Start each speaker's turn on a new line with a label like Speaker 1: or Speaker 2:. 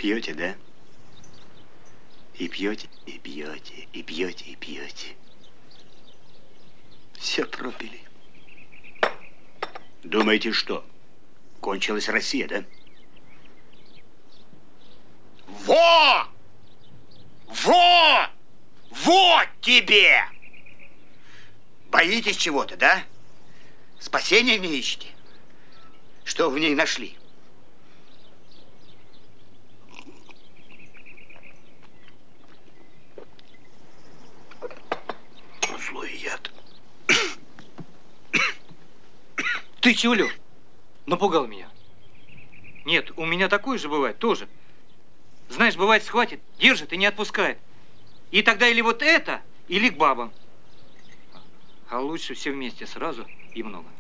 Speaker 1: пьете, да? И пьете, и пьете, и пьете, и пьете. Все пропили. Думаете, что? Кончилась Россия, да?
Speaker 2: Во! Во! Вот тебе! Боитесь чего-то, да? Спасения не ищете? Что вы в ней нашли?
Speaker 1: Злой яд.
Speaker 3: Ты чего, Лёв? Напугал меня. Нет, у меня такое же бывает тоже. Знаешь, бывает, схватит, держит и не отпускает. И тогда или вот это, или к бабам. А лучше все вместе сразу и много.